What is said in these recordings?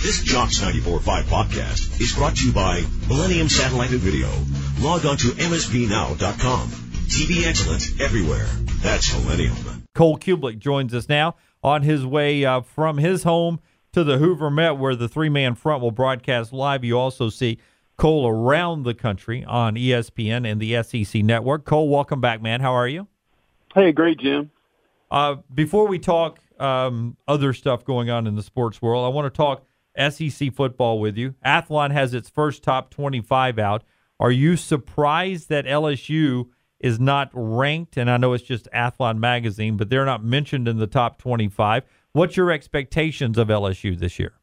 This Jocks 94.5 podcast is brought to you by Millennium Satellite and Video. Log on to msvnow.com. TV excellence everywhere. That's Millennium. Cole Cubelic joins us now on his way from his home to the Hoover Met, where the three-man front will broadcast live. You also see Cole around the country on ESPN and the SEC Network. Cole, welcome back, man. How are you? Hey, great, Jim. Before we talk other stuff going on in the sports world, I want to talk SEC football with you. Athlon has its first top 25 out. Are you surprised that LSU is not ranked? And I know it's just Athlon magazine, but they're not mentioned in the top 25. What's your expectations of LSU this year?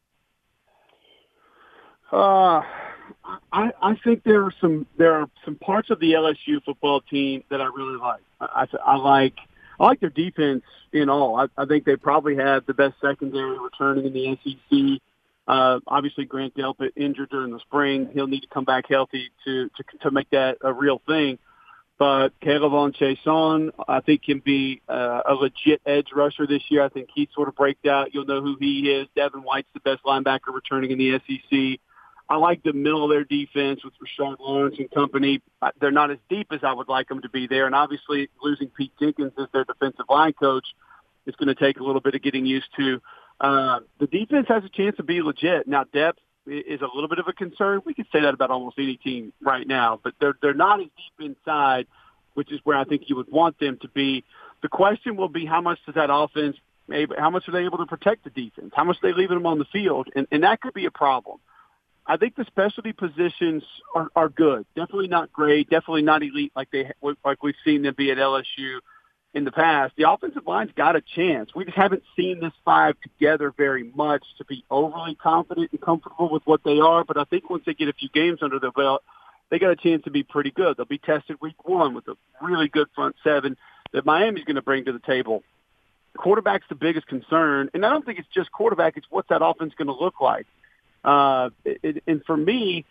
I think there are some parts of the LSU football team that I really like. I like their defense in all. I think they probably have the best secondary returning in the SEC. Obviously, Grant Delpit injured during the spring. He'll need to come back healthy to make that a real thing. But K'Lavon Chaisson, I think, can be a legit edge rusher this year. I think he sort of breaks out. You'll know who he is. Devin White's the best linebacker returning in the SEC. I like the middle of their defense with Rashard Lawrence and company. They're not as deep as I would like them to be there. And obviously, losing Pete Jenkins as their defensive line coach is going to take a little bit of getting used to. The defense has a chance to be legit. Now, depth is a little bit of a concern. We could say that about almost any team right now, but they're not as deep inside, which is where I think you would want them to be. The question will be, how much does that offense, how much are they able to protect the defense? How much are they leaving them on the field? And that could be a problem. I think the specialty positions are good. Definitely not great. Definitely not elite like we've seen them be at LSU in the past. The offensive line's got a chance. We just haven't seen this five together very much to be overly confident and comfortable with what they are. But I think once they get a few games under their belt, they got a chance to be pretty good. They'll be tested week one with a really good front seven that Miami's going to bring to the table. Quarterback's the biggest concern. And I don't think it's just quarterback. It's what's that offense going to look like. And for me,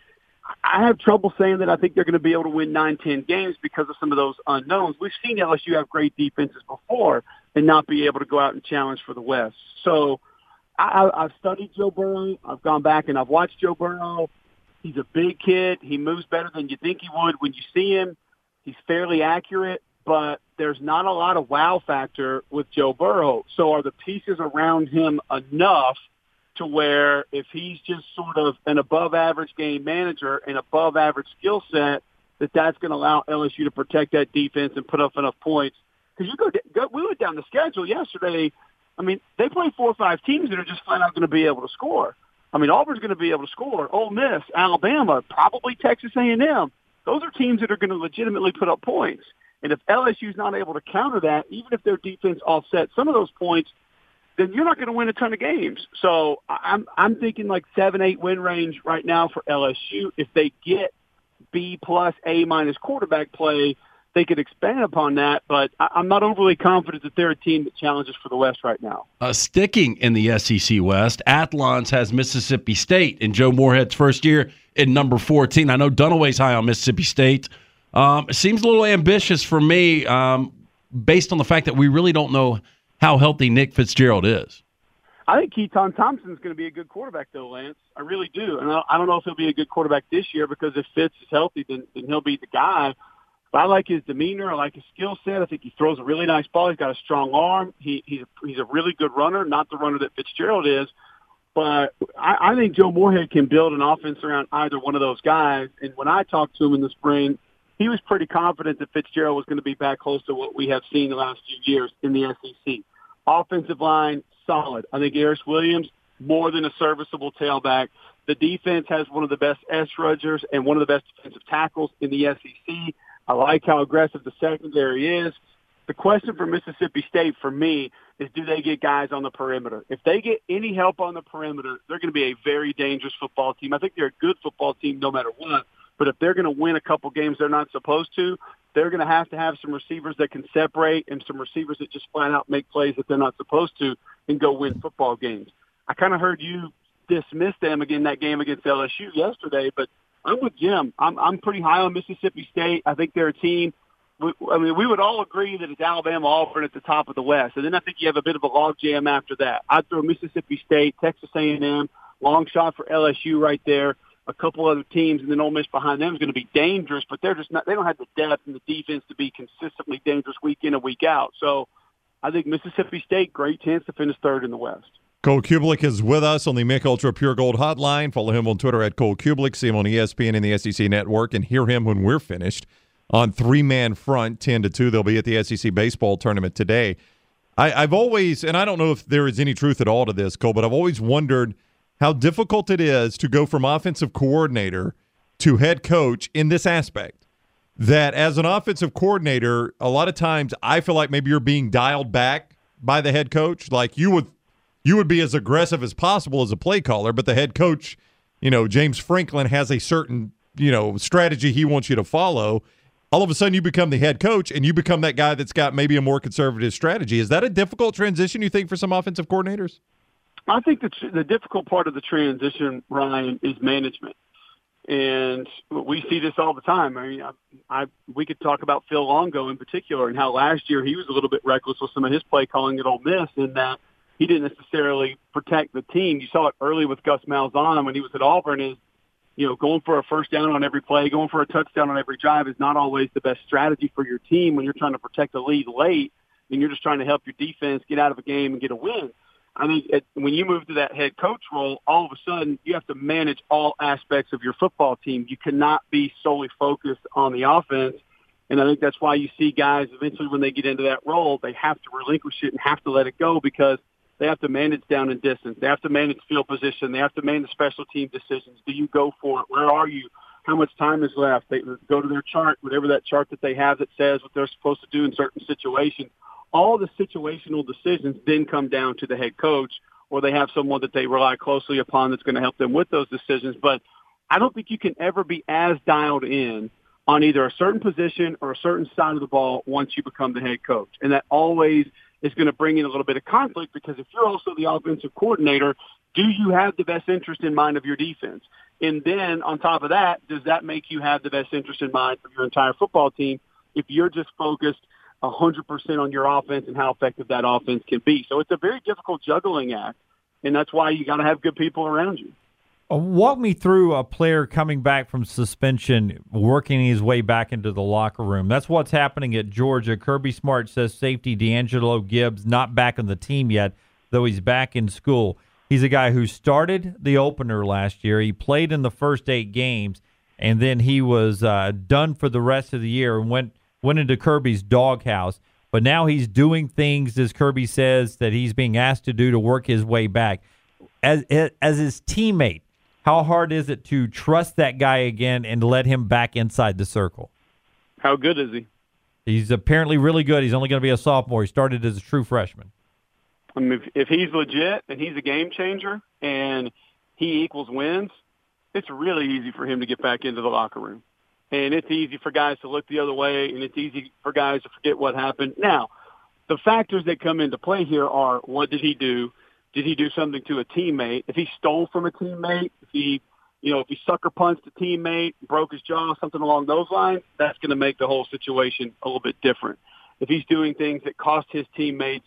I have trouble saying that I think they're going to be able to win 9-10 games because of some of those unknowns. We've seen LSU have great defenses before and not be able to go out and challenge for the West. So I've studied Joe Burrow. I've gone back and I've watched Joe Burrow. He's a big kid. He moves better than you think he would when you see him. He's fairly accurate, but there's not a lot of wow factor with Joe Burrow. So are the pieces around him enough to where if he's just sort of an above-average game manager and above-average skill set, that's going to allow LSU to protect that defense and put up enough points? Because we went down the schedule yesterday. I mean, they play 4 or 5 teams that are just flat out going to be able to score. I mean, Auburn's going to be able to score. Ole Miss, Alabama, probably Texas A&M. Those are teams that are going to legitimately put up points. And if LSU's not able to counter that, even if their defense offsets some of those points, then you're not going to win a ton of games. So I'm thinking like 7-8 win range right now for LSU. If they get B+, A- quarterback play, they could expand upon that. But I'm not overly confident that they're a team that challenges for the West right now. Sticking in the SEC West, Athlon's has Mississippi State in Joe Moorhead's first year in number 14. I know Dunaway's high on Mississippi State. It seems a little ambitious for me based on the fact that we really don't know how healthy Nick Fitzgerald is. I think Keaton Thompson's going to be a good quarterback, though, Lance. I really do. And I don't know if he'll be a good quarterback this year because if Fitz is healthy, then he'll be the guy. But I like his demeanor. I like his skill set. I think he throws a really nice ball. He's got a strong arm. He's a really good runner, not the runner that Fitzgerald is. But I think Joe Moorhead can build an offense around either one of those guys. And when I talked to him in the spring, he was pretty confident that Fitzgerald was going to be back close to what we have seen the last few years in the SEC. Offensive line, solid. I think Eris Williams, more than a serviceable tailback. The defense has one of the best edge rushers and one of the best defensive tackles in the SEC. I like how aggressive the secondary is. The question for Mississippi State, for me, is do they get guys on the perimeter? If they get any help on the perimeter, they're going to be a very dangerous football team. I think they're a good football team no matter what. But if they're going to win a couple games they're not supposed to, they're going to have some receivers that can separate and some receivers that just flat out make plays that they're not supposed to and go win football games. I kind of heard you dismiss them again that game against LSU yesterday, but I'm with Jim. I'm pretty high on Mississippi State. I think they're a team. We would all agree that it's Alabama, Auburn at the top of the West, and then I think you have a bit of a logjam after that. I'd throw Mississippi State, Texas A&M, long shot for LSU right there. A couple other teams, and then Ole Miss behind them is going to be dangerous, but they're just not. They don't have the depth and the defense to be consistently dangerous week in and week out. So I think Mississippi State, great chance to finish third in the West. Cole Kublik is with us on the Mick Ultra Pure Gold Hotline. Follow him on Twitter at Cole Kublik. See him on ESPN and the SEC Network, and hear him when we're finished on Three-Man Front, 10-2. They'll be at the SEC Baseball Tournament today. I've always, and I don't know if there is any truth at all to this, Cole, but I've always wondered how difficult it is to go from offensive coordinator to head coach in this aspect. That as an offensive coordinator, a lot of times I feel like maybe you're being dialed back by the head coach. Like you would be as aggressive as possible as a play caller, but the head coach, James Franklin, has a certain, strategy he wants you to follow. All of a sudden you become the head coach and you become that guy that's got maybe a more conservative strategy. Is that a difficult transition, you think, for some offensive coordinators? I think the difficult part of the transition, Ryan, is management. And we see this all the time. I mean, we could talk about Phil Longo in particular and how last year he was a little bit reckless with some of his play calling at Ole Miss in that he didn't necessarily protect the team. You saw it early with Gus Malzahn when he was at Auburn is, going for a first down on every play, going for a touchdown on every drive is not always the best strategy for your team when you're trying to protect a lead late and you're just trying to help your defense get out of a game and get a win. I mean, when you move to that head coach role, all of a sudden you have to manage all aspects of your football team. You cannot be solely focused on the offense. And I think that's why you see guys eventually when they get into that role, they have to relinquish it and have to let it go because they have to manage down and distance. They have to manage field position. They have to manage special team decisions. Do you go for it? Where are you? How much time is left? They go to their chart, whatever that chart that they have that says what they're supposed to do in certain situations. All the situational decisions then come down to the head coach, or they have someone that they rely closely upon that's going to help them with those decisions. But I don't think you can ever be as dialed in on either a certain position or a certain side of the ball once you become the head coach. And that always is going to bring in a little bit of conflict because if you're also the offensive coordinator, do you have the best interest in mind of your defense? And then on top of that, does that make you have the best interest in mind of your entire football team if you're just focused 100% on your offense and how effective that offense can be? So it's a very difficult juggling act, and that's why you got to have good people around you. Walk me through a player coming back from suspension, working his way back into the locker room. That's what's happening at Georgia. Kirby Smart says safety D'Angelo Gibbs not back on the team yet, though he's back in school. He's a guy who started the opener last year. He played in the first 8 games, and then he was done for the rest of the year and went into Kirby's doghouse. But now he's doing things, as Kirby says, that he's being asked to do to work his way back. As his teammate, how hard is it to trust that guy again and let him back inside the circle? How good is he? He's apparently really good. He's only going to be a sophomore. He started as a true freshman. I mean, if he's legit and he's a game changer and he equals wins, it's really easy for him to get back into the locker room. And it's easy for guys to look the other way, and it's easy for guys to forget what happened. Now, the factors that come into play here are, what did he do? Did he do something to a teammate? If he stole from a teammate, if he sucker punched a teammate, broke his jaw, something along those lines, that's going to make the whole situation a little bit different. If he's doing things that cost his teammates,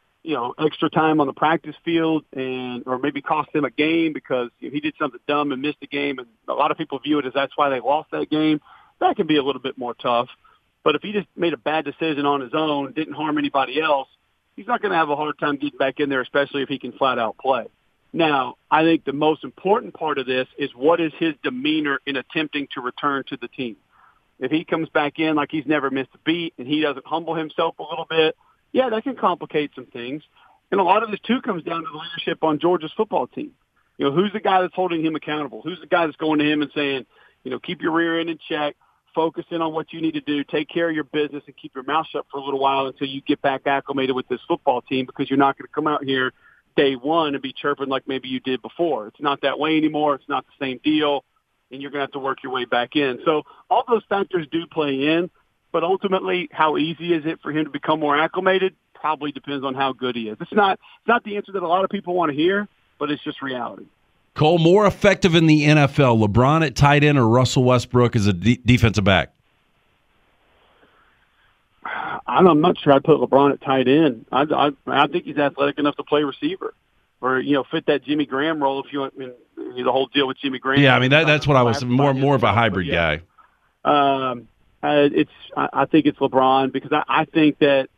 extra time on the practice field or maybe cost them a game because he did something dumb and missed a game, and a lot of people view it as that's why they lost that game, that can be a little bit more tough. But if he just made a bad decision on his own, didn't harm anybody else, he's not going to have a hard time getting back in there, especially if he can flat out play. Now, I think the most important part of this is what is his demeanor in attempting to return to the team. If he comes back in like he's never missed a beat and he doesn't humble himself a little bit, yeah, that can complicate some things. And a lot of this, too, comes down to the leadership on Georgia's football team. Who's the guy that's holding him accountable? Who's the guy that's going to him and saying, keep your rear end in check, focus in on what you need to do, take care of your business, and keep your mouth shut for a little while until you get back acclimated with this football team because you're not going to come out here day one and be chirping like maybe you did before. It's not that way anymore. It's not the same deal, and you're going to have to work your way back in. So all those factors do play in. But ultimately, how easy is it for him to become more acclimated? Probably depends on how good he is. It's not the answer that a lot of people want to hear, but it's just reality. Cole, more effective in the NFL, LeBron at tight end or Russell Westbrook as a defensive back? I'm not sure I'd put LeBron at tight end. I think he's athletic enough to play receiver. or fit that Jimmy Graham role if you want the whole deal with Jimmy Graham. Yeah, I mean that's what I was more of a hybrid guy. I think it's LeBron because I think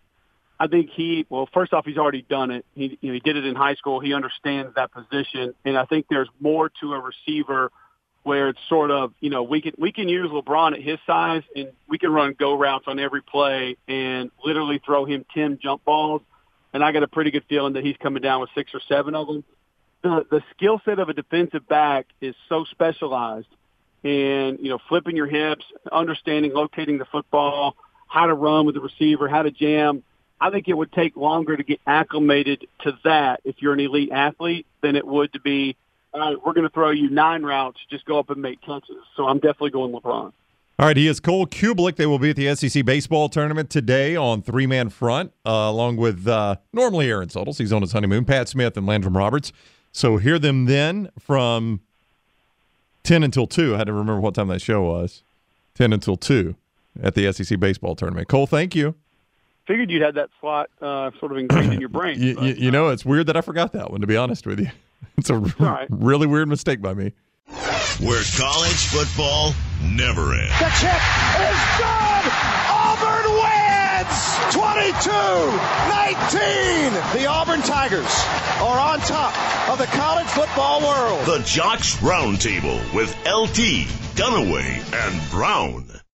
first off, he's already done it. He did it in high school. He understands that position, and I think there's more to a receiver where it's sort of we can use LeBron at his size, and we can run go routes on every play and literally throw him 10 jump balls. And I got a pretty good feeling that he's coming down with 6 or 7 of them. The skill set of a defensive back is so specialized, and flipping your hips, understanding, locating the football, how to run with the receiver, how to jam. I think it would take longer to get acclimated to that if you're an elite athlete than it would to be, all right, we're going to throw you 9 routes, just go up and make catches. So I'm definitely going LeBron. All right, he is Cole Kublik. They will be at the SEC baseball tournament today on 3-man front, along with normally Aaron Suttles. He's on his honeymoon, Pat Smith and Landrum Roberts. So hear them then from 10 until 2. I had to remember what time that show was. 10 until 2 at the SEC baseball tournament. Cole, thank you. Figured you'd had that slot sort of ingrained in your brain. It's weird that I forgot that one, to be honest with you. It's a really weird mistake by me. Where college football never ends. The kick is good! Auburn wins! 22-19! The Auburn Tigers are on top of the college football world. The Jocks Roundtable with LT, Dunaway, and Brown.